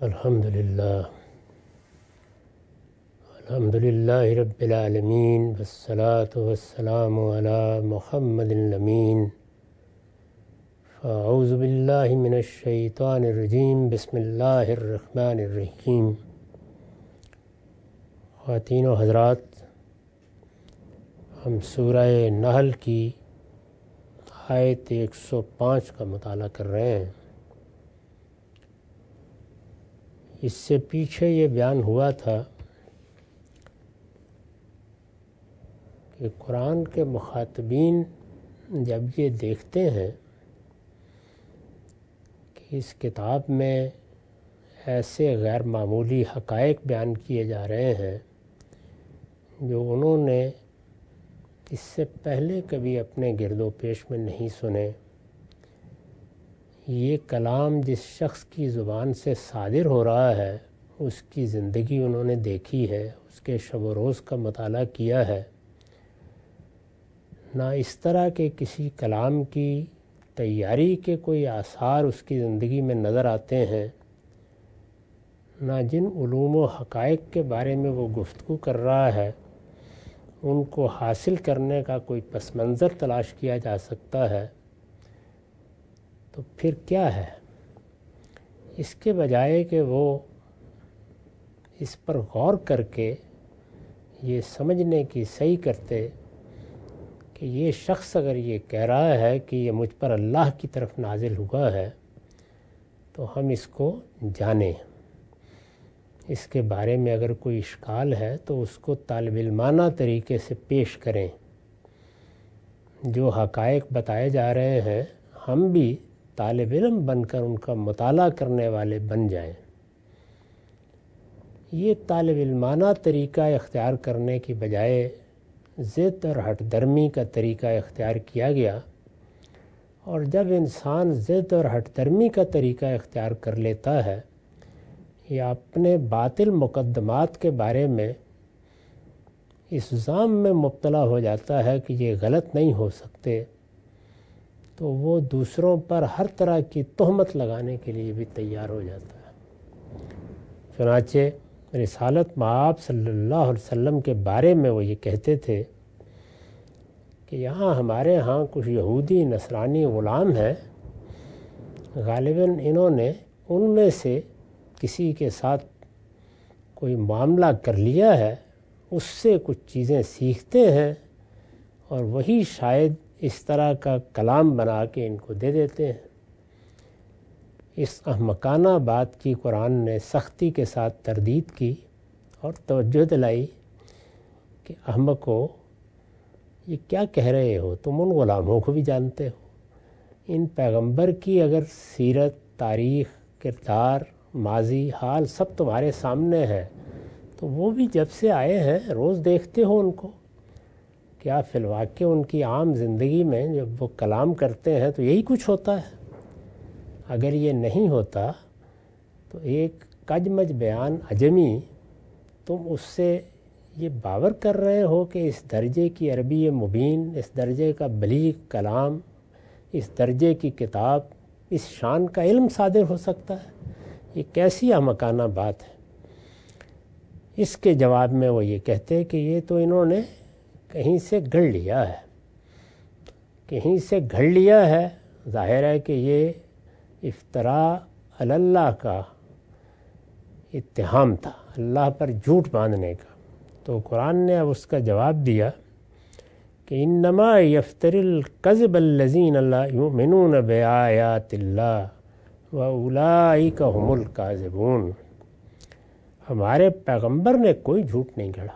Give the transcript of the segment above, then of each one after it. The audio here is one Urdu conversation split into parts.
الحمدللہ رب العالمین والصلاة والسلام علی محمد الامین فاعوذ باللہ من الشیطان الرجیم بسم اللہ الرحمن الرحیم۔ خواتین و حضرات، ہم سورہ نحل کی آیت 105 کا مطالعہ کر رہے ہیں۔ اس سے پیچھے یہ بیان ہوا تھا کہ قرآن کے مخاطبین جب یہ دیکھتے ہیں کہ اس کتاب میں ایسے غیر معمولی حقائق بیان کیے جا رہے ہیں جو انہوں نے اس سے پہلے کبھی اپنے گرد و پیش میں نہیں سنے، یہ کلام جس شخص کی زبان سے صادر ہو رہا ہے اس کی زندگی انہوں نے دیکھی ہے، اس کے شب و روز کا مطالعہ کیا ہے، نہ اس طرح کے کسی کلام کی تیاری کے کوئی آثار اس کی زندگی میں نظر آتے ہیں، نہ جن علوم و حقائق کے بارے میں وہ گفتگو کر رہا ہے ان کو حاصل کرنے کا کوئی پس منظر تلاش کیا جا سکتا ہے، تو پھر کیا ہے؟ اس کے بجائے کہ وہ اس پر غور کر کے یہ سمجھنے کی صحیح کرتے کہ یہ شخص اگر یہ کہہ رہا ہے کہ یہ مجھ پر اللہ کی طرف نازل ہوا ہے تو ہم اس کو جانیں، اس کے بارے میں اگر کوئی اشکال ہے تو اس کو طالب علمانہ طریقے سے پیش کریں، جو حقائق بتائے جا رہے ہیں ہم بھی طالب علم بن کر ان کا مطالعہ کرنے والے بن جائیں۔ یہ طالب علمانہ طریقہ اختیار کرنے کی بجائے ضد اور ہٹ درمی کا طریقہ اختیار کیا گیا، اور جب انسان ضد اور ہٹ درمی کا طریقہ اختیار کر لیتا ہے یا اپنے باطل مقدمات کے بارے میں اس ظام میں مبتلا ہو جاتا ہے کہ یہ غلط نہیں ہو سکتے، تو وہ دوسروں پر ہر طرح کی تہمت لگانے کے لیے بھی تیار ہو جاتا ہے۔ چنانچہ رسالت مآب صلی اللہ علیہ وسلم کے بارے میں وہ یہ کہتے تھے کہ یہاں ہمارے ہاں کچھ یہودی نصرانی غلام ہیں، غالباً انہوں نے ان میں سے کسی کے ساتھ کوئی معاملہ کر لیا ہے، اس سے کچھ چیزیں سیکھتے ہیں اور وہی شاید اس طرح کا کلام بنا کے ان کو دے دیتے ہیں۔ اس احمقانہ بات کی قرآن نے سختی کے ساتھ تردید کی اور توجہ دلائی کہ احمقو، یہ کیا کہہ رہے ہو؟ تم ان غلاموں کو بھی جانتے ہو، ان پیغمبر کی اگر سیرت، تاریخ، کردار، ماضی، حال سب تمہارے سامنے ہے تو وہ بھی جب سے آئے ہیں روز دیکھتے ہو ان کو، کیا فی الواقع ان کی عام زندگی میں جب وہ کلام کرتے ہیں تو یہی کچھ ہوتا ہے؟ اگر یہ نہیں ہوتا تو ایک کجمج بیان عجمی تم اس سے یہ باور کر رہے ہو کہ اس درجے کی عربی مبین، اس درجے کا بلیغ کلام، اس درجے کی کتاب، اس شان کا علم صادر ہو سکتا ہے؟ یہ کیسی احمقانہ بات ہے؟ اس کے جواب میں وہ یہ کہتے کہ یہ تو انہوں نے کہیں سے گھڑ لیا ہے، کہیں سے گھڑ لیا ہے۔ ظاہر ہے کہ یہ افتراء علی اللہ کا اتہام تھا، اللہ پر جھوٹ باندھنے کا۔ تو قرآن نے اب اس کا جواب دیا کہ انما یفتری الکذب الذین لا یؤمنون بآیات اللہ واولئک هم الکاذبون۔ ہمارے پیغمبر نے کوئی جھوٹ نہیں گھڑا،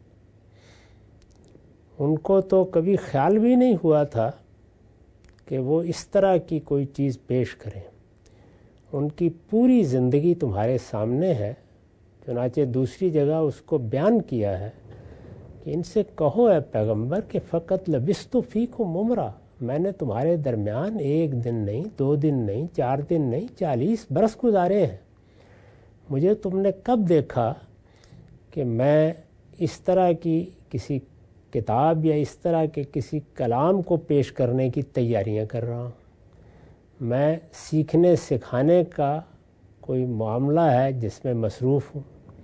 ان کو تو کبھی خیال بھی نہیں ہوا تھا کہ وہ اس طرح کی کوئی چیز پیش کریں۔ ان کی پوری زندگی تمہارے سامنے ہے۔ چنانچہ دوسری جگہ اس کو بیان کیا ہے کہ ان سے کہو اے پیغمبر کہ فقط لبثت فیکم عمرا، میں نے تمہارے درمیان 1 دن نہیں، 2 دن نہیں، 4 دن نہیں، 40 برس گزارے ہیں۔ مجھے تم نے کب دیکھا کہ میں اس طرح کی کسی کتاب یا اس طرح کے کسی کلام کو پیش کرنے کی تیاریاں کر رہا ہوں؟ میں سیکھنے سکھانے کا کوئی معاملہ ہے جس میں مصروف ہوں.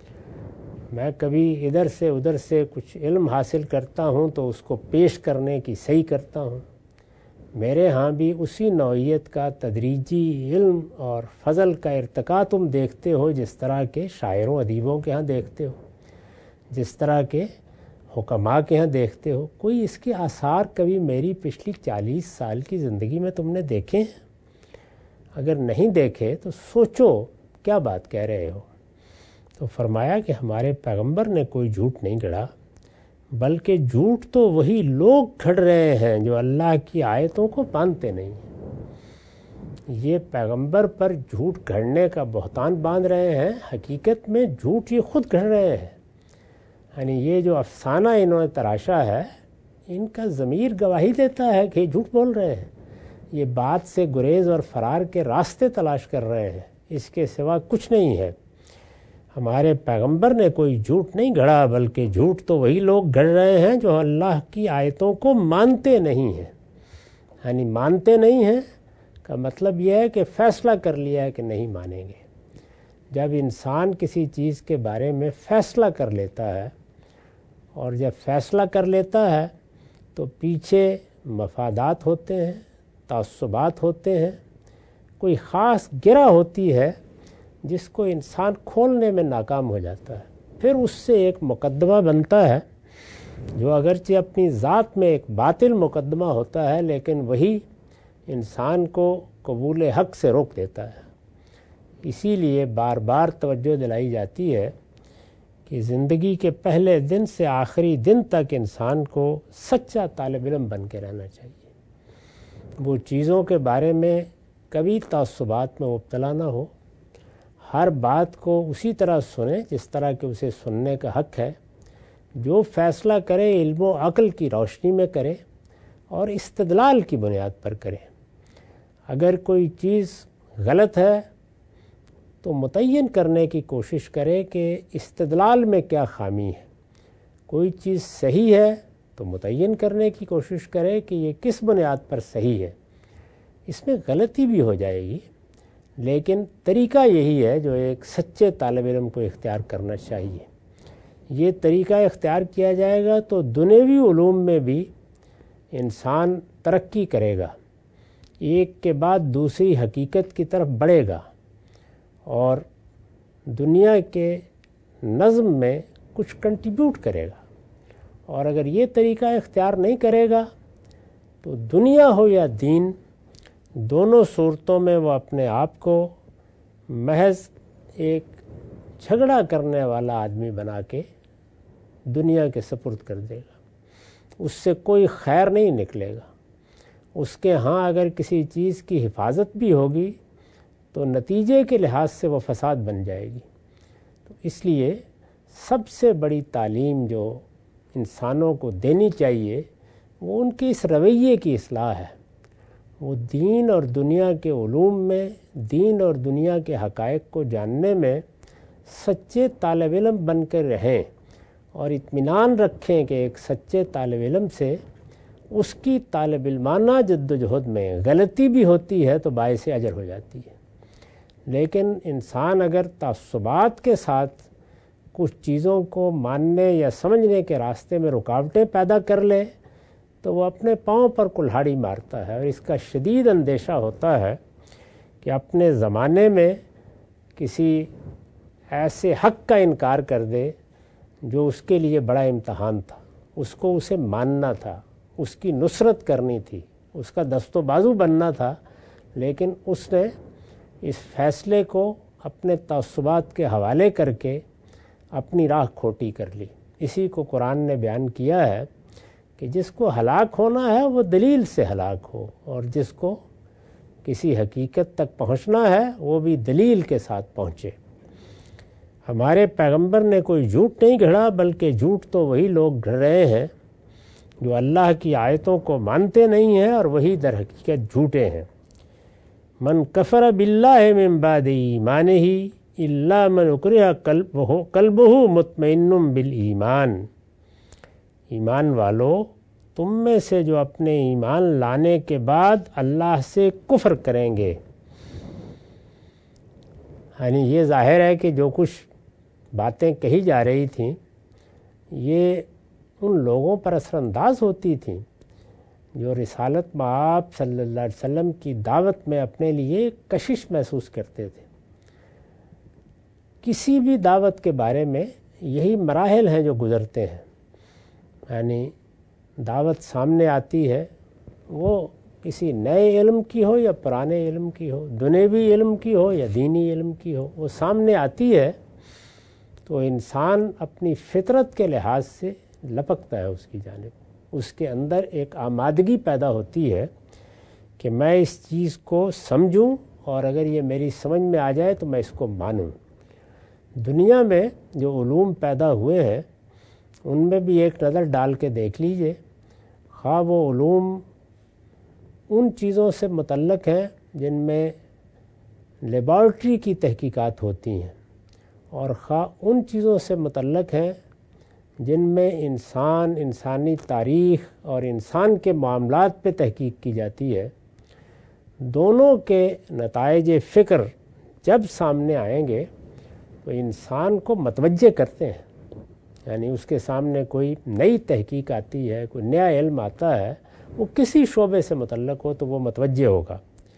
میں کبھی ادھر سے ادھر سے کچھ علم حاصل کرتا ہوں تو اس کو پیش کرنے کی صحیح کرتا ہوں. میرے ہاں بھی اسی نوعیت کا تدریجی علم اور فضل کا ارتقا تم دیکھتے ہو جس طرح کے شاعروں ادیبوں کے ہاں دیکھتے ہو, جس طرح کے حکماء کے ہاں دیکھتے ہو. کوئی اس کے آثار کبھی میری پچھلی 40 سال کی زندگی میں تم نے دیکھے ہیں؟ اگر نہیں دیکھے تو سوچو کیا بات کہہ رہے ہو. تو فرمایا کہ ہمارے پیغمبر نے کوئی جھوٹ نہیں گڑھا, بلکہ جھوٹ تو وہی لوگ گھڑ رہے ہیں جو اللہ کی آیتوں کو مانتے نہیں ہیں. یہ پیغمبر پر جھوٹ گھڑنے کا بہتان باندھ رہے ہیں, حقیقت میں جھوٹ یہ خود گھڑ رہے ہیں. یعنی یہ جو افسانہ انہوں نے تراشا ہے, ان کا ضمیر گواہی دیتا ہے کہ یہ جھوٹ بول رہے ہیں. یہ بات سے گریز اور فرار کے راستے تلاش کر رہے ہیں, اس کے سوا کچھ نہیں ہے. ہمارے پیغمبر نے کوئی جھوٹ نہیں گھڑا, بلکہ جھوٹ تو وہی لوگ گھڑ رہے ہیں جو اللہ کی آیتوں کو مانتے نہیں ہیں. یعنی مانتے نہیں ہیں کا مطلب یہ ہے کہ فیصلہ کر لیا ہے کہ نہیں مانیں گے. جب انسان کسی چیز کے بارے میں فیصلہ کر لیتا ہے, اور جب فیصلہ کر لیتا ہے تو پیچھے مفادات ہوتے ہیں, تعصبات ہوتے ہیں, کوئی خاص گرہ ہوتی ہے جس کو انسان کھولنے میں ناکام ہو جاتا ہے. پھر اس سے ایک مقدمہ بنتا ہے جو اگرچہ اپنی ذات میں ایک باطل مقدمہ ہوتا ہے, لیکن وہی انسان کو قبول حق سے روک دیتا ہے. اسی لیے بار بار توجہ دلائی جاتی ہے کہ زندگی کے پہلے دن سے آخری دن تک انسان کو سچا طالب علم بن کے رہنا چاہیے. وہ چیزوں کے بارے میں کبھی تعصبات میں مبتلا نہ ہو, ہر بات کو اسی طرح سنیں جس طرح کہ اسے سننے کا حق ہے. جو فیصلہ کرے علم و عقل کی روشنی میں کرے اور استدلال کی بنیاد پر کرے. اگر کوئی چیز غلط ہے تو متعین کرنے کی کوشش کرے کہ استدلال میں کیا خامی ہے. کوئی چیز صحیح ہے تو متعین کرنے کی کوشش کرے کہ یہ کس بنیاد پر صحیح ہے. اس میں غلطی بھی ہو جائے گی, لیکن طریقہ یہی ہے جو ایک سچے طالب علم کو اختیار کرنا چاہیے. یہ طریقہ اختیار کیا جائے گا تو دنیوی علوم میں بھی انسان ترقی کرے گا, ایک کے بعد دوسری حقیقت کی طرف بڑھے گا, اور دنیا کے نظم میں کچھ کنٹریبیوٹ کرے گا. اور اگر یہ طریقہ اختیار نہیں کرے گا تو دنیا ہو یا دین, دونوں صورتوں میں وہ اپنے آپ کو محض ایک جھگڑا کرنے والا آدمی بنا کے دنیا کے سپرد کر دے گا. اس سے کوئی خیر نہیں نکلے گا. اس کے ہاں اگر کسی چیز کی حفاظت بھی ہوگی تو نتیجے کے لحاظ سے وہ فساد بن جائے گی. تو اس لیے سب سے بڑی تعلیم جو انسانوں کو دینی چاہیے وہ ان کے اس رویے کی اصلاح ہے. وہ دین اور دنیا کے علوم میں, دین اور دنیا کے حقائق کو جاننے میں سچے طالب علم بن کر رہیں, اور اطمینان رکھیں کہ ایک سچے طالب علم سے اس کی طالب علمانہ جد و جہد میں غلطی بھی ہوتی ہے تو باعث اجر ہو جاتی ہے. لیکن انسان اگر تعصبات کے ساتھ کچھ چیزوں کو ماننے یا سمجھنے کے راستے میں رکاوٹیں پیدا کر لے تو وہ اپنے پاؤں پر کلہاڑی مارتا ہے. اور اس کا شدید اندیشہ ہوتا ہے کہ اپنے زمانے میں کسی ایسے حق کا انکار کر دے جو اس کے لیے بڑا امتحان تھا, اس کو اسے ماننا تھا, اس کی نصرت کرنی تھی, اس کا دست و بازو بننا تھا, لیکن اس نے اس فیصلے کو اپنے تعصبات کے حوالے کر کے اپنی راہ کھوٹی کر لی. اسی کو قرآن نے بیان کیا ہے کہ جس کو ہلاک ہونا ہے وہ دلیل سے ہلاک ہو, اور جس کو کسی حقیقت تک پہنچنا ہے وہ بھی دلیل کے ساتھ پہنچے. ہمارے پیغمبر نے کوئی جھوٹ نہیں گھڑا, بلکہ جھوٹ تو وہی لوگ گھڑ رہے ہیں جو اللہ کی آیتوں کو مانتے نہیں ہیں اور وہی در حقیقت جھوٹے ہیں. من کفر باللہ من بعد ایمانہ الا من اکرہ قلبہ مطمئن بالایمان. ایمان والو, تم میں سے جو اپنے ایمان لانے کے بعد اللہ سے کفر کریں گے, یعنی یہ ظاہر ہے کہ جو کچھ باتیں کہی جا رہی تھیں یہ ان لوگوں پر اثر انداز ہوتی تھیں جو رسالت مآب صلی اللہ علیہ وسلم کی دعوت میں اپنے لیے کشش محسوس کرتے تھے۔ کسی بھی دعوت کے بارے میں یہی مراحل ہیں جو گزرتے ہیں، یعنی دعوت سامنے آتی ہے، وہ کسی نئے علم کی ہو یا پرانے علم کی ہو، دنیوی علم کی ہو یا دینی علم کی ہو، وہ سامنے آتی ہے تو انسان اپنی فطرت کے لحاظ سے لپکتا ہے اس کی جانب، اس کے اندر ایک آمادگی پیدا ہوتی ہے کہ میں اس چیز کو سمجھوں اور اگر یہ میری سمجھ میں آ جائے تو میں اس کو مانوں۔ دنیا میں جو علوم پیدا ہوئے ہیں ان میں بھی ایک نظر ڈال کے دیکھ لیجئے، خواہ وہ علوم ان چیزوں سے متعلق ہیں جن میں لیبارٹری کی تحقیقات ہوتی ہیں، اور خواہ ان چیزوں سے متعلق ہیں جن میں انسانی تاریخ اور انسان کے معاملات پہ تحقیق کی جاتی ہے، دونوں کے نتائج فکر جب سامنے آئیں گے تو انسان کو متوجہ کرتے ہیں، یعنی اس کے سامنے کوئی نئی تحقیق آتی ہے، کوئی نیا علم آتا ہے، وہ کسی شعبے سے متعلق ہو تو وہ متوجہ ہوگا۔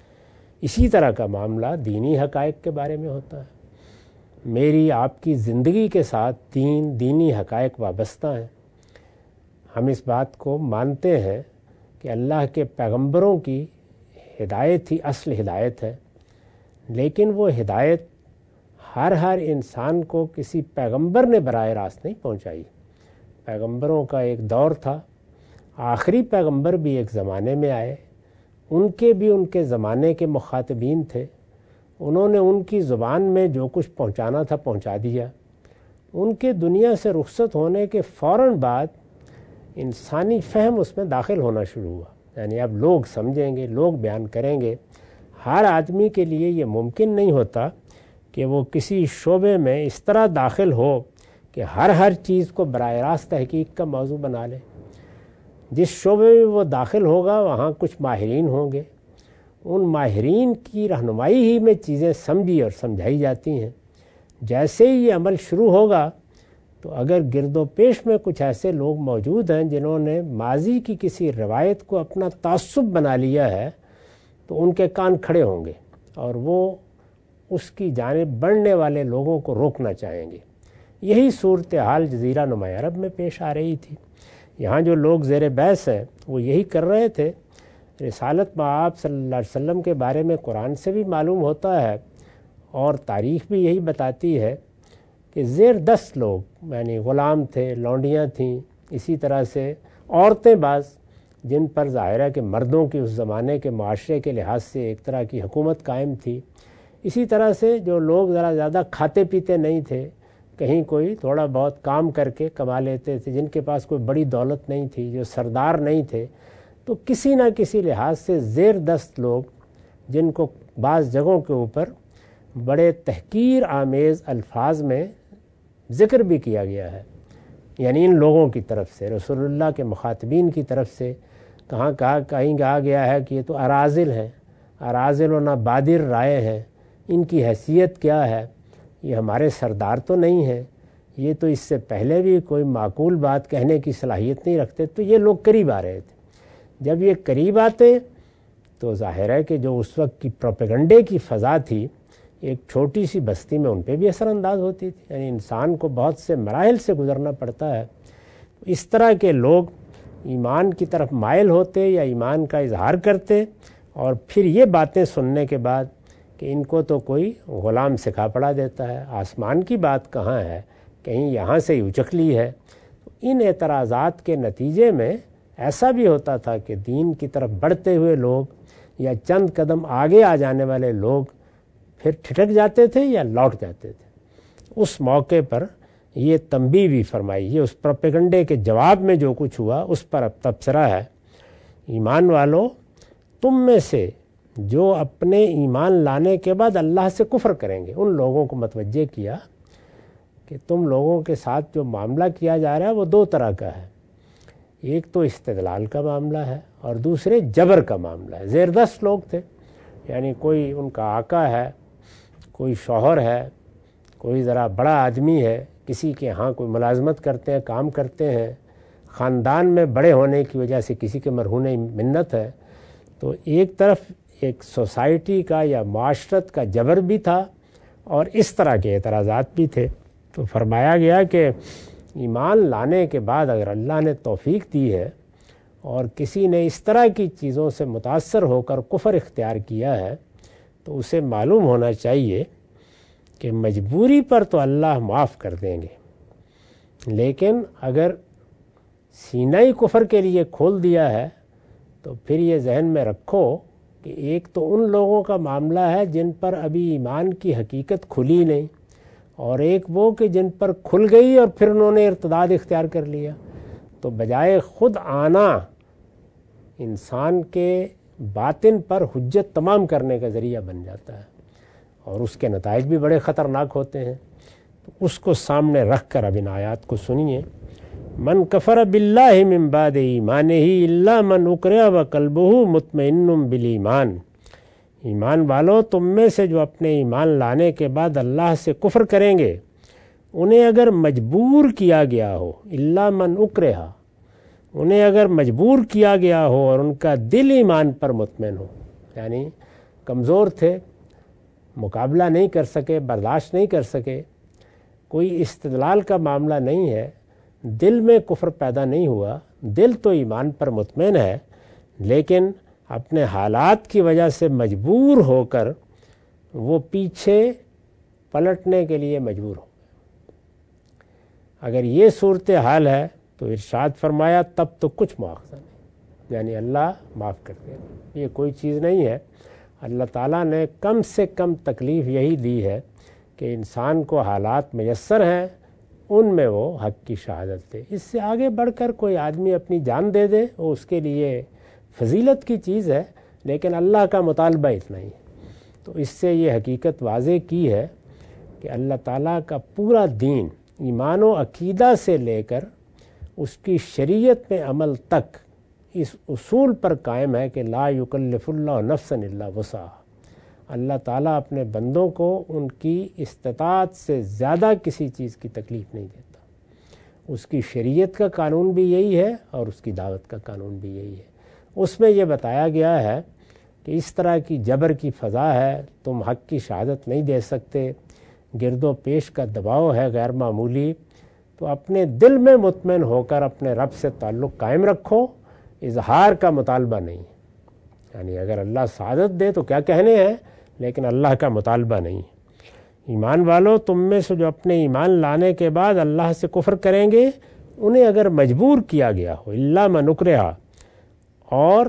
اسی طرح کا معاملہ دینی حقائق کے بارے میں ہوتا ہے۔ میری آپ کی زندگی کے ساتھ دینی حقائق وابستہ ہیں۔ ہم اس بات کو مانتے ہیں کہ اللہ کے پیغمبروں کی ہدایت ہی اصل ہدایت ہے، لیکن وہ ہدایت ہر انسان کو کسی پیغمبر نے براہ راست نہیں پہنچائی۔ پیغمبروں کا ایک دور تھا، آخری پیغمبر بھی ایک زمانے میں آئے، ان کے زمانے کے مخاطبین تھے، انہوں نے ان کی زبان میں جو کچھ پہنچانا تھا پہنچا دیا۔ ان کے دنیا سے رخصت ہونے کے فوراً بعد انسانی فہم اس میں داخل ہونا شروع ہوا، یعنی اب لوگ سمجھیں گے، لوگ بیان کریں گے۔ ہر آدمی کے لیے یہ ممکن نہیں ہوتا کہ وہ کسی شعبے میں اس طرح داخل ہو کہ ہر چیز کو براہ راست تحقیق کا موضوع بنا لے۔ جس شعبے میں وہ داخل ہوگا وہاں کچھ ماہرین ہوں گے، ان ماہرین کی رہنمائی ہی میں چیزیں سمجھی اور سمجھائی جاتی ہیں۔ جیسے ہی یہ عمل شروع ہوگا تو اگر گرد و پیش میں کچھ ایسے لوگ موجود ہیں جنہوں نے ماضی کی کسی روایت کو اپنا تعصب بنا لیا ہے تو ان کے کان کھڑے ہوں گے اور وہ اس کی جانب بڑھنے والے لوگوں کو روکنا چاہیں گے۔ یہی صورتحال جزیرہ نما عرب میں پیش آ رہی تھی۔ یہاں جو لوگ زیر بحث ہیں وہ یہی کر رہے تھے۔ رسالت مآب صلی اللہ علیہ وسلم کے بارے میں قرآن سے بھی معلوم ہوتا ہے اور تاریخ بھی یہی بتاتی ہے کہ زیر 10 لوگ، یعنی غلام تھے، لونڈیاں تھیں، اسی طرح سے عورتیں بعض، جن پر ظاہر ہے کہ مردوں کی اس زمانے کے معاشرے کے لحاظ سے ایک طرح کی حکومت قائم تھی۔ اسی طرح سے جو لوگ ذرا زیادہ کھاتے پیتے نہیں تھے، کہیں کوئی تھوڑا بہت کام کر کے کما لیتے تھے، جن کے پاس کوئی بڑی دولت نہیں تھی، جو سردار نہیں تھے، تو کسی نہ کسی لحاظ سے زیر 10 لوگ، جن کو بعض جگہوں کے اوپر بڑے تحقیر آمیز الفاظ میں ذکر بھی کیا گیا ہے، یعنی ان لوگوں کی طرف سے، رسول اللہ کے مخاطبین کی طرف سے کہیں کہا گیا ہے کہ یہ تو اراذل ہیں، اراذل و نابادر رائے ہیں، ان کی حیثیت کیا ہے، یہ ہمارے سردار تو نہیں ہیں، یہ تو اس سے پہلے بھی کوئی معقول بات کہنے کی صلاحیت نہیں رکھتے۔ تو یہ لوگ قریب آ رہے تھے۔ جب یہ قریب آتے تو ظاہر ہے کہ جو اس وقت کی پروپیگنڈے کی فضا تھی ایک چھوٹی سی بستی میں ان پہ بھی اثر انداز ہوتی تھی، یعنی انسان کو بہت سے مراحل سے گزرنا پڑتا ہے۔ اس طرح کے لوگ ایمان کی طرف مائل ہوتے یا ایمان کا اظہار کرتے، اور پھر یہ باتیں سننے کے بعد کہ ان کو تو کوئی غلام سکھا پڑا دیتا ہے، آسمان کی بات کہاں ہے، کہیں یہاں سے ہی اچک لی ہے۔ ان اعتراضات کے نتیجے میں ایسا بھی ہوتا تھا کہ دین کی طرف بڑھتے ہوئے لوگ یا چند قدم آگے آ جانے والے لوگ پھر ٹھٹک جاتے تھے یا لوٹ جاتے تھے۔ اس موقع پر یہ تنبیہ بھی فرمائی، یہ اس پروپیگنڈے کے جواب میں جو کچھ ہوا اس پر اب تبصرہ ہے۔ ایمان والو، تم میں سے جو اپنے ایمان لانے کے بعد اللہ سے کفر کریں گے، ان لوگوں کو متوجہ کیا کہ تم لوگوں کے ساتھ جو معاملہ کیا جا رہا ہے وہ 2 طرح کا ہے۔ ایک تو استدلال کا معاملہ ہے اور دوسرے جبر کا معاملہ ہے۔ زیر 10 لوگ تھے، یعنی کوئی ان کا آقا ہے، کوئی شوہر ہے، کوئی ذرا بڑا آدمی ہے، کسی کے ہاں کوئی ملازمت کرتے ہیں، کام کرتے ہیں، خاندان میں بڑے ہونے کی وجہ سے کسی کے مرہون منت ہے، تو ایک طرف ایک سوسائٹی کا یا معاشرت کا جبر بھی تھا اور اس طرح کے اعتراضات بھی تھے۔ تو فرمایا گیا کہ ایمان لانے کے بعد اگر اللہ نے توفیق دی ہے اور کسی نے اس طرح کی چیزوں سے متاثر ہو کر کفر اختیار کیا ہے تو اسے معلوم ہونا چاہیے کہ مجبوری پر تو اللہ معاف کر دیں گے، لیکن اگر سینہ ہی کفر کے لیے کھول دیا ہے تو پھر یہ ذہن میں رکھو کہ ایک تو ان لوگوں کا معاملہ ہے جن پر ابھی ایمان کی حقیقت کھلی نہیں، اور ایک وہ کہ جن پر کھل گئی اور پھر انہوں نے ارتداد اختیار کر لیا۔ تو بجائے خود آنا انسان کے باطن پر حجت تمام کرنے کا ذریعہ بن جاتا ہے اور اس کے نتائج بھی بڑے خطرناک ہوتے ہیں۔ تو اس کو سامنے رکھ کر اب ان آیات کو سنیے۔ من کفر باللہ من بعد ایمانہ الا من اکرہ وقلبہ مطمئن بالایمان، ایمان والو تم میں سے جو اپنے ایمان لانے کے بعد اللہ سے کفر کریں گے انہیں اگر مجبور کیا گیا ہو، الا من اکرہ، انہیں اگر مجبور کیا گیا ہو اور ان کا دل ایمان پر مطمئن ہو، یعنی کمزور تھے، مقابلہ نہیں کر سکے، برداشت نہیں کر سکے، کوئی استدلال کا معاملہ نہیں ہے، دل میں کفر پیدا نہیں ہوا، دل تو ایمان پر مطمئن ہے لیکن اپنے حالات کی وجہ سے مجبور ہو کر وہ پیچھے پلٹنے کے لیے مجبور ہو۔ اگر یہ صورتحال ہے تو ارشاد فرمایا تب تو کچھ مواخذہ نہیں، یعنی اللہ معاف کر دے گا۔ یہ کوئی چیز نہیں ہے، اللہ تعالیٰ نے کم سے کم تکلیف یہی دی ہے کہ انسان کو حالات میسر ہیں ان میں وہ حق کی شہادت دے۔ اس سے آگے بڑھ کر کوئی آدمی اپنی جان دے دے وہ اس کے لیے فضیلت کی چیز ہے، لیکن اللہ کا مطالبہ اتنا ہی ہے۔ تو اس سے یہ حقیقت واضح کی ہے کہ اللہ تعالیٰ کا پورا دین ایمان و عقیدہ سے لے کر اس کی شریعت میں عمل تک اس اصول پر قائم ہے کہ لا یکلف اللہ نفسا الا وسعہا، اللہ تعالیٰ اپنے بندوں کو ان کی استطاعت سے زیادہ کسی چیز کی تکلیف نہیں دیتا۔ اس کی شریعت کا قانون بھی یہی ہے اور اس کی دعوت کا قانون بھی یہی ہے۔ اس میں یہ بتایا گیا ہے کہ اس طرح کی جبر کی فضا ہے، تم حق کی شہادت نہیں دے سکتے، گرد و پیش کا دباؤ ہے غیر معمولی، تو اپنے دل میں مطمئن ہو کر اپنے رب سے تعلق قائم رکھو، اظہار کا مطالبہ نہیں، یعنی اگر اللہ سعادت دے تو کیا کہنے ہیں، لیکن اللہ کا مطالبہ نہیں۔ ایمان والو تم میں سے جو اپنے ایمان لانے کے بعد اللہ سے کفر کریں گے انہیں اگر مجبور کیا گیا ہو، الا من اکرہ، اور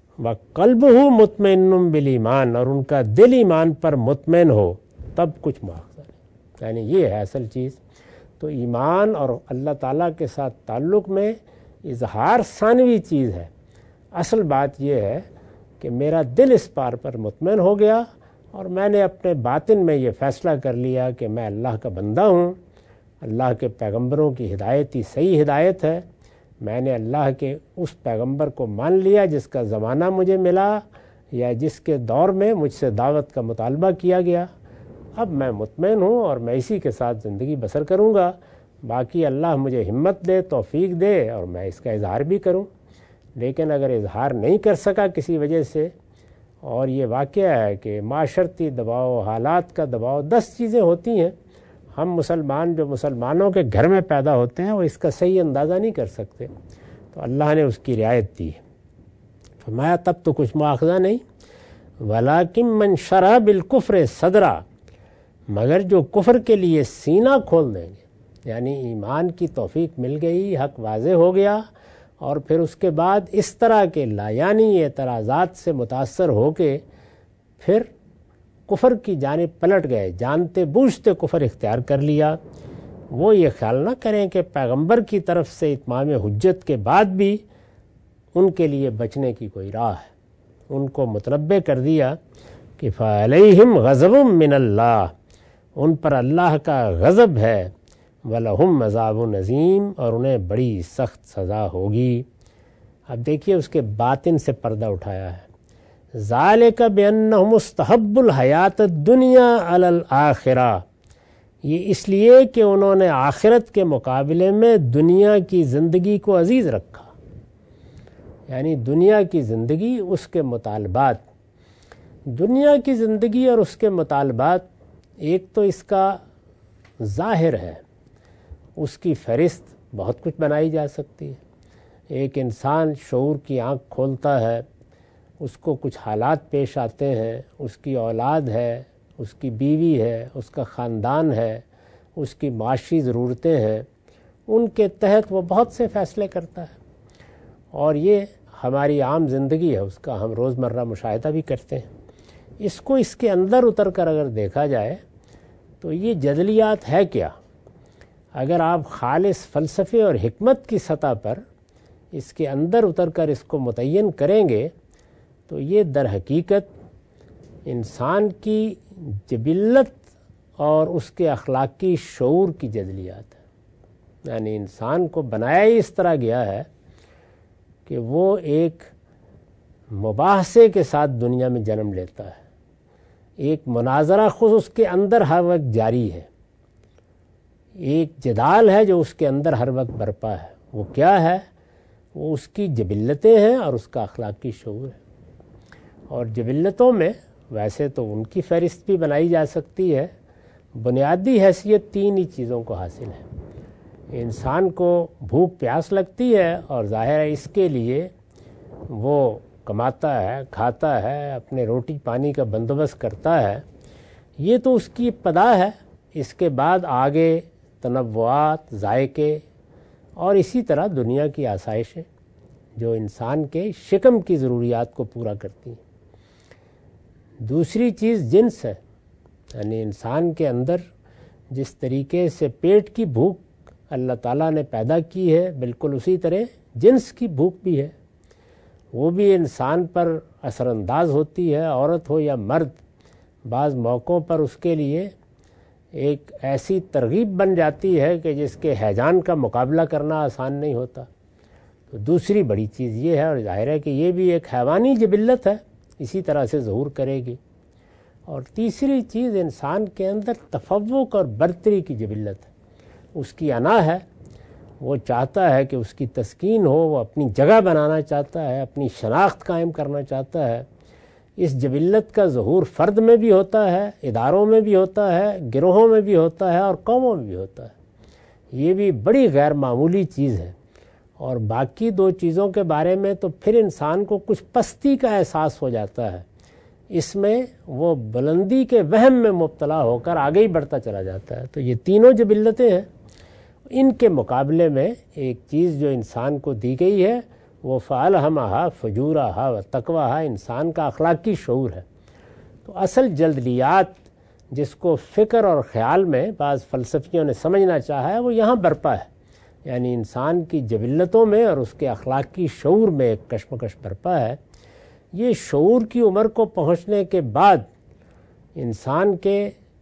وقلبہ مطمئن بالایمان، اور ان کا دل ایمان پر مطمئن ہو، تب کچھ مواخذہ نہیں، یعنی یہ ہے اصل چیز۔ تو ایمان اور اللہ تعالیٰ کے ساتھ تعلق میں اظہار ثانوی چیز ہے، اصل بات یہ ہے کہ میرا دل اس بات پر مطمئن ہو گیا اور میں نے اپنے باطن میں یہ فیصلہ کر لیا کہ میں اللہ کا بندہ ہوں، اللہ کے پیغمبروں کی ہدایت ہی صحیح ہدایت ہے، میں نے اللہ کے اس پیغمبر کو مان لیا جس کا زمانہ مجھے ملا یا جس کے دور میں مجھ سے دعوت کا مطالبہ کیا گیا، اب میں مطمئن ہوں اور میں اسی کے ساتھ زندگی بسر کروں گا، باقی اللہ مجھے ہمت دے، توفیق دے اور میں اس کا اظہار بھی کروں۔ لیکن اگر اظہار نہیں کر سکا کسی وجہ سے، اور یہ واقعہ ہے کہ معاشرتی دباؤ، حالات کا دباؤ، 10 چیزیں ہوتی ہیں، ہم مسلمان جو مسلمانوں کے گھر میں پیدا ہوتے ہیں وہ اس کا صحیح اندازہ نہیں کر سکتے، تو اللہ نے اس کی رعایت دی ہے۔ فرمایا تب تو کچھ مواخذہ نہیں، وَلَٰكِن مَّن شَرَحَ بِالْكُفْرِ صَدْرًا، مگر جو کفر کے لیے سینہ کھول دیں گے، یعنی ایمان کی توفیق مل گئی، حق واضح ہو گیا، اور پھر اس کے بعد اس طرح کے لایعنی اعتراضات سے متاثر ہو کے پھر کفر کی جانب پلٹ گئے، جانتے بوجھتے کفر اختیار کر لیا، وہ یہ خیال نہ کریں کہ پیغمبر کی طرف سے اتمام حجت کے بعد بھی ان کے لیے بچنے کی کوئی راہ ہے۔ ان کو متنبہ کر دیا کہ فَعَلَيْهِمْ غَضَبٌ مِّنَ اللَّهِ، ان پر اللہ کا غضب ہے، وَلَهُمْ عَذَابٌ عَظِيمٌ، اور انہیں بڑی سخت سزا ہوگی۔ اب دیکھیے اس کے باطن سے پردہ اٹھایا ہے، ذالک بأنہم استحب الحیات الدنیا علی الآخرہ، یہ اس لیے کہ انہوں نے آخرت کے مقابلے میں دنیا کی زندگی کو عزیز رکھا، یعنی دنیا کی زندگی، اس کے مطالبات، دنیا کی زندگی اور اس کے مطالبات، ایک تو اس کا ظاہر ہے، اس کی فہرست بہت کچھ بنائی جا سکتی ہے۔ ایک انسان شعور کی آنکھ کھولتا ہے، اس کو کچھ حالات پیش آتے ہیں، اس کی اولاد ہے، اس کی بیوی ہے، اس کا خاندان ہے، اس کی معاشی ضرورتیں ہیں، ان کے تحت وہ بہت سے فیصلے کرتا ہے، اور یہ ہماری عام زندگی ہے، اس کا ہم روزمرہ مشاہدہ بھی کرتے ہیں۔ اس کو اس کے اندر اتر کر اگر دیکھا جائے تو یہ جدلیات ہے کیا؟ اگر آپ خالص فلسفے اور حکمت کی سطح پر اس کے اندر اتر کر اس کو متعین کریں گے تو یہ در حقیقت انسان کی جبلت اور اس کے اخلاقی شعور کی جدلیات ہے۔ یعنی انسان کو بنایا ہی اس طرح گیا ہے کہ وہ ایک مباحثے کے ساتھ دنیا میں جنم لیتا ہے، ایک مناظرہ خود اس کے اندر ہر وقت جاری ہے، ایک جدال ہے جو اس کے اندر ہر وقت برپا ہے۔ وہ کیا ہے؟ وہ اس کی جبلتیں ہیں اور اس کا اخلاقی شعور ہے۔ اور جبلتوں میں ویسے تو ان کی فہرست بھی بنائی جا سکتی ہے، بنیادی حیثیت تین ہی چیزوں کو حاصل ہے۔ انسان کو بھوک پیاس لگتی ہے اور ظاہر ہے اس کے لیے وہ کماتا ہے، کھاتا ہے، اپنے روٹی پانی کا بندوبست کرتا ہے، یہ تو اس کی ابتدا ہے۔ اس کے بعد آگے تنوعات، ذائقے اور اسی طرح دنیا کی آسائشیں جو انسان کے شکم کی ضروریات کو پورا کرتی ہیں۔ دوسری چیز جنس ہے، یعنی انسان کے اندر جس طریقے سے پیٹ کی بھوک اللہ تعالیٰ نے پیدا کی ہے، بالکل اسی طرح جنس کی بھوک بھی ہے، وہ بھی انسان پر اثر انداز ہوتی ہے، عورت ہو یا مرد۔ بعض موقعوں پر اس کے لیے ایک ایسی ترغیب بن جاتی ہے کہ جس کے ہیجان کا مقابلہ کرنا آسان نہیں ہوتا۔ تو دوسری بڑی چیز یہ ہے، اور ظاہر ہے کہ یہ بھی ایک حیوانی جبلت ہے، اسی طرح سے ظہور کرے گی۔ اور تیسری چیز انسان کے اندر تفوق اور برتری کی جبلت ہے، اس کی انا ہے، وہ چاہتا ہے کہ اس کی تسکین ہو، وہ اپنی جگہ بنانا چاہتا ہے، اپنی شناخت قائم کرنا چاہتا ہے۔ اس جبلت کا ظہور فرد میں بھی ہوتا ہے، اداروں میں بھی ہوتا ہے، گروہوں میں بھی ہوتا ہے اور قوموں میں بھی ہوتا ہے۔ یہ بھی بڑی غیر معمولی چیز ہے۔ اور باقی دو چیزوں کے بارے میں تو پھر انسان کو کچھ پستی کا احساس ہو جاتا ہے، اس میں وہ بلندی کے وہم میں مبتلا ہو کر آگے ہی بڑھتا چلا جاتا ہے۔ تو یہ تینوں جبلتیں ہیں، ان کے مقابلے میں ایک چیز جو انسان کو دی گئی ہے وہ فَأَلْهَمَهَا فُجُورَهَا وَتَقْوَاهَا، انسان کا اخلاقی شعور ہے۔ تو اصل جدلیات جس کو فکر اور خیال میں بعض فلسفیوں نے سمجھنا چاہا ہے وہ یہاں برپا ہے، یعنی انسان کی جبلتوں میں اور اس کے اخلاقی شعور میں ایک کشمکش برپا ہے۔ یہ شعور کی عمر کو پہنچنے کے بعد انسان کے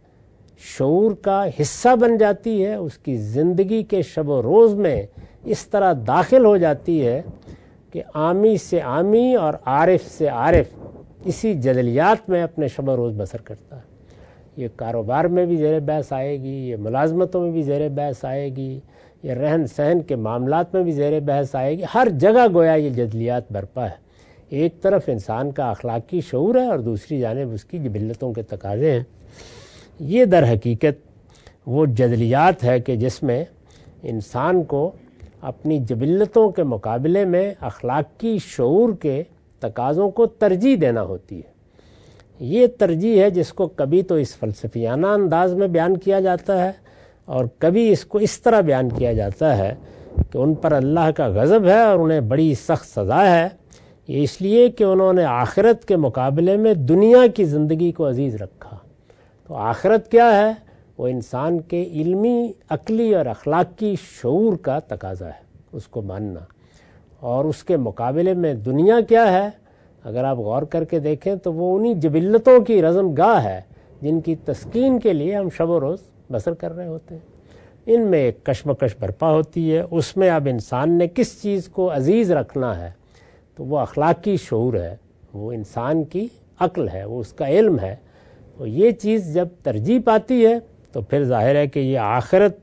شعور کا حصہ بن جاتی ہے، اس کی زندگی کے شب و روز میں اس طرح داخل ہو جاتی ہے کہ عامی سے عامی اور عارف سے عارف اسی جدلیات میں اپنے شب و روز بسر کرتا ہے۔ یہ کاروبار میں بھی زیر بحث آئے گی، یہ ملازمتوں میں بھی زیر بحث آئے گی، یہ رہن سہن کے معاملات میں بھی زیر بحث آئے گی، ہر جگہ گویا یہ جدلیات برپا ہے۔ ایک طرف انسان کا اخلاقی شعور ہے اور دوسری جانب اس کی جبلتوں کے تقاضے ہیں۔ یہ در حقیقت وہ جدلیات ہے کہ جس میں انسان کو اپنی جبلتوں کے مقابلے میں اخلاقی شعور کے تقاضوں کو ترجیح دینا ہوتی ہے۔ یہ ترجیح ہے جس کو کبھی تو اس فلسفیانہ انداز میں بیان کیا جاتا ہے اور کبھی اس کو اس طرح بیان کیا جاتا ہے کہ ان پر اللہ کا غضب ہے اور انہیں بڑی سخت سزا ہے، یہ اس لیے کہ انہوں نے آخرت کے مقابلے میں دنیا کی زندگی کو عزیز رکھا۔ تو آخرت کیا ہے؟ وہ انسان کے علمی، عقلی اور اخلاقی شعور کا تقاضا ہے، اس کو ماننا۔ اور اس کے مقابلے میں دنیا کیا ہے؟ اگر آپ غور کر کے دیکھیں تو وہ انہی جبلتوں کی رزم گاہ ہے جن کی تسکین کے لیے ہم شب و روز بسر کر رہے ہوتے ہیں۔ ان میں ایک کشمکش برپا ہوتی ہے، اس میں اب انسان نے کس چیز کو عزیز رکھنا ہے، تو وہ اخلاقی شعور ہے، وہ انسان کی عقل ہے، وہ اس کا علم ہے. تو یہ چیز جب ترجیح پاتی ہے تو پھر ظاہر ہے کہ یہ آخرت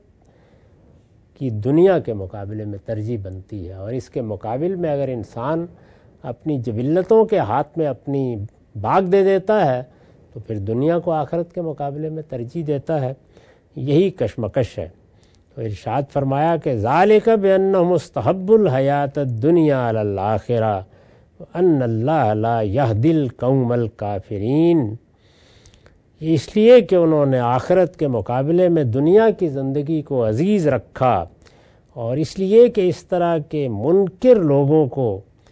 کی دنیا کے مقابلے میں ترجیح بنتی ہے. اور اس کے مقابل میں اگر انسان اپنی جبلتوں کے ہاتھ میں اپنی باغ دے دیتا ہے تو پھر دنیا کو آخرت کے مقابلے میں ترجیح دیتا ہے. یہی کشمکش ہے. تو ارشاد فرمایا کہ ذالک بأنہم استحبوا الحیات الدنیا علی الآخرہ وان اللہ لا یہدی القوم الکافرین. اس لیے کہ انہوں نے آخرت کے مقابلے میں دنیا کی زندگی کو عزیز رکھا، اور اس لیے کہ اس طرح کے منکر لوگوں کو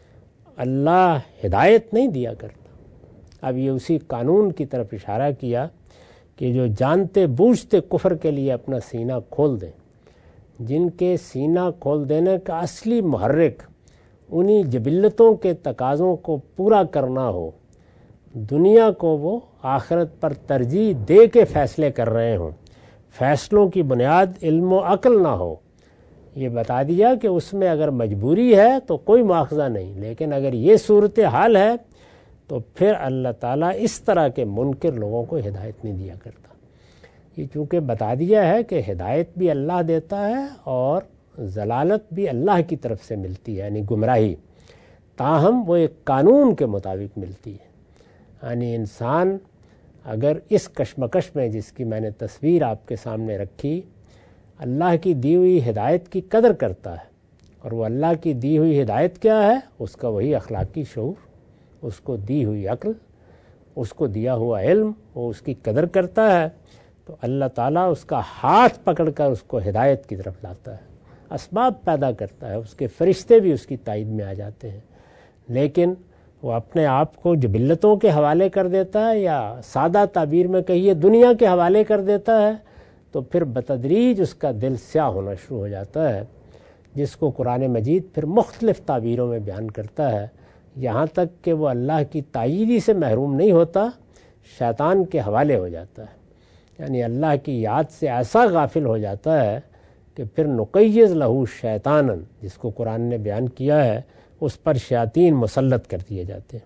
اللہ ہدایت نہیں دیا کرتا. اب یہ اسی قانون کی طرف اشارہ کیا کہ جو جانتے بوجھتے کفر کے لیے اپنا سینہ کھول دیں، جن کے سینہ کھول دینے کا اصلی محرک انہی جبلتوں کے تقاضوں کو پورا کرنا ہو، دنیا کو وہ آخرت پر ترجیح دے کے فیصلے کر رہے ہوں، فیصلوں کی بنیاد علم و عقل نہ ہو. یہ بتا دیا کہ اس میں اگر مجبوری ہے تو کوئی مواخذہ نہیں، لیکن اگر یہ صورتحال ہے تو پھر اللہ تعالیٰ اس طرح کے منکر لوگوں کو ہدایت نہیں دیا کرتا. یہ چونکہ بتا دیا ہے کہ ہدایت بھی اللہ دیتا ہے اور ضلالت بھی اللہ کی طرف سے ملتی ہے، یعنی گمراہی، تاہم وہ ایک قانون کے مطابق ملتی ہے. یعنی انسان اگر اس کشمکش میں، جس کی میں نے تصویر آپ کے سامنے رکھی، اللہ کی دی ہوئی ہدایت کی قدر کرتا ہے، اور وہ اللہ کی دی ہوئی ہدایت کیا ہے؟ اس کا وہی اخلاقی شعور، اس کو دی ہوئی عقل، اس کو دیا ہوا علم، وہ اس کی قدر کرتا ہے، تو اللہ تعالیٰ اس کا ہاتھ پکڑ کر اس کو ہدایت کی طرف لاتا ہے، اسباب پیدا کرتا ہے، اس کے فرشتے بھی اس کی تائید میں آ جاتے ہیں. لیکن وہ اپنے آپ کو جبلتوں کے حوالے کر دیتا ہے، یا سادہ تعبیر میں کہیے دنیا کے حوالے کر دیتا ہے، تو پھر بتدریج اس کا دل سیاہ ہونا شروع ہو جاتا ہے، جس کو قرآن مجید پھر مختلف تعبیروں میں بیان کرتا ہے، یہاں تک کہ وہ اللہ کی تائیدی سے محروم نہیں ہوتا، شیطان کے حوالے ہو جاتا ہے. یعنی اللہ کی یاد سے ایسا غافل ہو جاتا ہے کہ پھر نقیض لہو شیطانا، جس کو قرآن نے بیان کیا ہے، اس پر شیاطین مسلط کر دیے جاتے ہیں.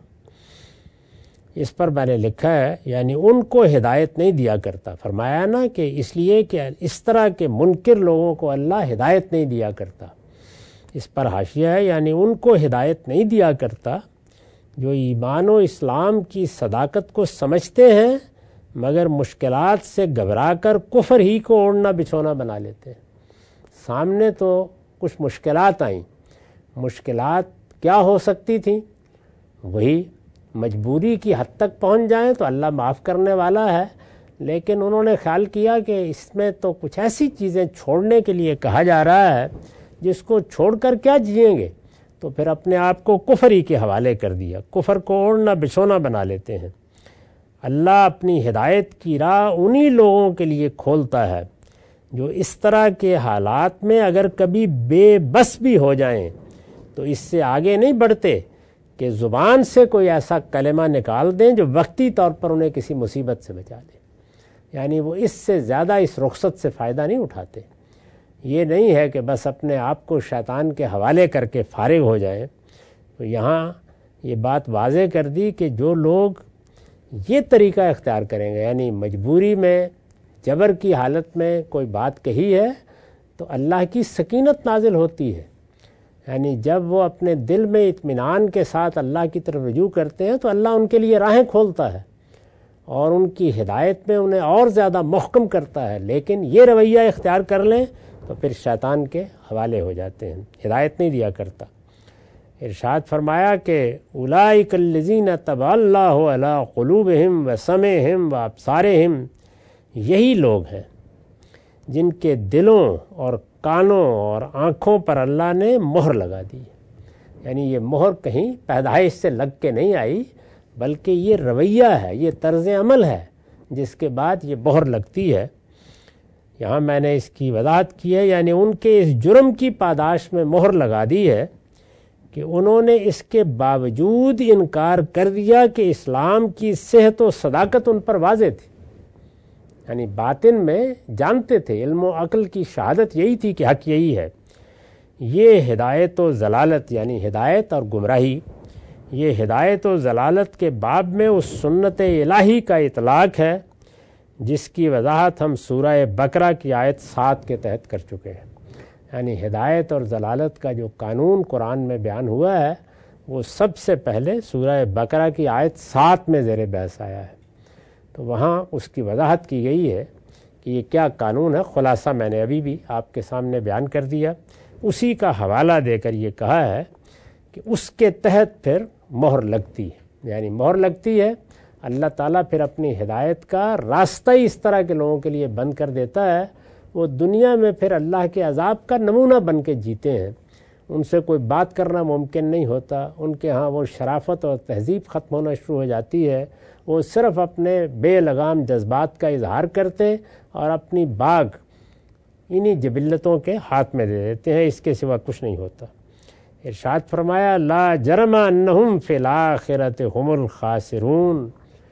اس پر میں نے لکھا ہے یعنی ان کو ہدایت نہیں دیا کرتا. فرمایا نا کہ اس لیے کہ اس طرح کے منکر لوگوں کو اللہ ہدایت نہیں دیا کرتا. اس پر حاشیہ ہے یعنی ان کو ہدایت نہیں دیا کرتا جو ایمان و اسلام کی صداقت کو سمجھتے ہیں مگر مشکلات سے گھبرا کر کفر ہی کو اوڑھنا بچھونا بنا لیتے ہیں. سامنے تو کچھ مشکلات آئیں. مشکلات کیا ہو سکتی تھیں؟ وہی مجبوری کی حد تک پہنچ جائیں تو اللہ معاف کرنے والا ہے، لیکن انہوں نے خیال کیا کہ اس میں تو کچھ ایسی چیزیں چھوڑنے کے لیے کہا جا رہا ہے جس کو چھوڑ کر کیا جئیں گے، تو پھر اپنے آپ کو کفر ہی کے حوالے کر دیا، کفر کو اوڑھنا بچھونا بنا لیتے ہیں. اللہ اپنی ہدایت کی راہ انہی لوگوں کے لیے کھولتا ہے جو اس طرح کے حالات میں اگر کبھی بے بس بھی ہو جائیں تو اس سے آگے نہیں بڑھتے کہ زبان سے کوئی ایسا کلمہ نکال دیں جو وقتی طور پر انہیں کسی مصیبت سے بچا دے. یعنی وہ اس سے زیادہ اس رخصت سے فائدہ نہیں اٹھاتے. یہ نہیں ہے کہ بس اپنے آپ کو شیطان کے حوالے کر کے فارغ ہو جائیں. تو یہاں یہ بات واضح کر دی کہ جو لوگ یہ طریقہ اختیار کریں گے، یعنی مجبوری میں جبر کی حالت میں کوئی بات کہی ہے تو اللہ کی سکینت نازل ہوتی ہے. یعنی جب وہ اپنے دل میں اطمینان کے ساتھ اللہ کی طرف رجوع کرتے ہیں تو اللہ ان کے لیے راہیں کھولتا ہے اور ان کی ہدایت میں انہیں اور زیادہ محکم کرتا ہے. لیکن یہ رویہ اختیار کر لیں تو پھر شیطان کے حوالے ہو جاتے ہیں، ہدایت نہیں دیا کرتا. ارشاد فرمایا کہ اولئک الذین طبع اللہ علی قلوبہم وسمعہم وابصارہم، یہی لوگ ہیں جن کے دلوں اور کانوں اور آنکھوں پر اللہ نے مہر لگا دی. یعنی یہ مہر کہیں پیدائش سے لگ کے نہیں آئی، بلکہ یہ رویہ ہے، یہ طرز عمل ہے جس کے بعد یہ مہر لگتی ہے. یہاں میں نے اس کی وضاحت کی ہے، یعنی ان کے اس جرم کی پاداش میں مہر لگا دی ہے کہ انہوں نے اس کے باوجود انکار کر دیا کہ اسلام کی صحت و صداقت ان پر واضح تھی. یعنی باطن میں جانتے تھے، علم و عقل کی شہادت یہی تھی کہ حق یہی ہے. یہ ہدایت و ضلالت یعنی ہدایت اور گمراہی یہ ہدایت و ضلالت کے باب میں اس سنت الہی کا اطلاق ہے جس کی وضاحت ہم سورہ بقرہ کی آیت 7 کے تحت کر چکے ہیں۔ یعنی ہدایت اور ضلالت کا جو قانون قرآن میں بیان ہوا ہے وہ سب سے پہلے سورہ بقرہ کی آیت 7 میں زیر بحث آیا ہے، تو وہاں اس کی وضاحت کی گئی ہے کہ یہ کیا قانون ہے۔ خلاصہ میں نے ابھی بھی آپ کے سامنے بیان کر دیا، اسی کا حوالہ دے کر یہ کہا ہے کہ اس کے تحت پھر مہر لگتی ہے، یعنی مہر لگتی ہے، اللہ تعالیٰ پھر اپنی ہدایت کا راستہ ہی اس طرح کے لوگوں کے لیے بند کر دیتا ہے، وہ دنیا میں پھر اللہ کے عذاب کا نمونہ بن کے جیتے ہیں، ان سے کوئی بات کرنا ممکن نہیں ہوتا، ان کے ہاں وہ شرافت اور تہذیب ختم ہونا شروع ہو جاتی ہے، وہ صرف اپنے بے لگام جذبات کا اظہار کرتے اور اپنی باغ انہی جبلتوں کے ہاتھ میں دے دیتے ہیں، اس کے سوا کچھ نہیں ہوتا۔ ارشاد فرمایا لا جرم انہم فی الآخرۃ ھم الخاسرون،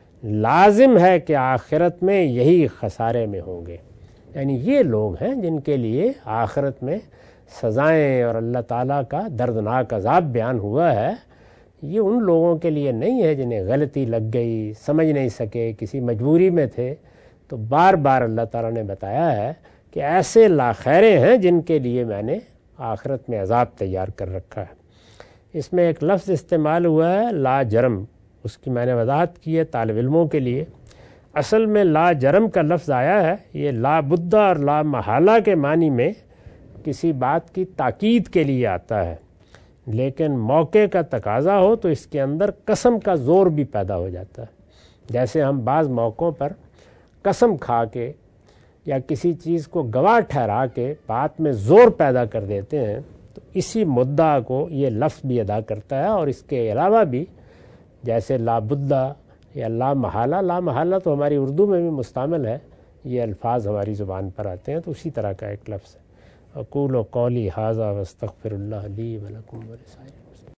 لازم ہے کہ آخرت میں یہی خسارے میں ہوں گے، یعنی یہ لوگ ہیں جن کے لیے آخرت میں سزائیں اور اللہ تعالیٰ کا دردناک عذاب بیان ہوا ہے، یہ ان لوگوں کے لیے نہیں ہے جنہیں غلطی لگ گئی، سمجھ نہیں سکے، کسی مجبوری میں تھے، تو بار بار اللہ تعالیٰ نے بتایا ہے کہ ایسے لاخیرے ہیں جن کے لیے میں نے آخرت میں عذاب تیار کر رکھا ہے۔ اس میں ایک لفظ استعمال ہوا ہے لا جرم، اس کی میں نے وضاحت کی ہے طالب علموں کے لیے۔ اصل میں لا جرم کا لفظ آیا ہے، یہ لا بدہ اور لا محالہ کے معنی میں کسی بات کی تاکید کے لیے آتا ہے، لیکن موقع کا تقاضا ہو تو اس کے اندر قسم کا زور بھی پیدا ہو جاتا ہے۔ جیسے ہم بعض موقعوں پر قسم کھا کے یا کسی چیز کو گواہ ٹھہرا کے بات میں زور پیدا کر دیتے ہیں، تو اسی مدعا کو یہ لفظ بھی ادا کرتا ہے، اور اس کے علاوہ بھی جیسے لا بدہ یا لا محالہ تو ہماری اردو میں بھی مستعمل ہے، یہ الفاظ ہماری زبان پر آتے ہیں، تو اسی طرح کا ایک لفظ ہے۔ اقول قولی ھذا واستغفر اللہ لی ولکم ولسائر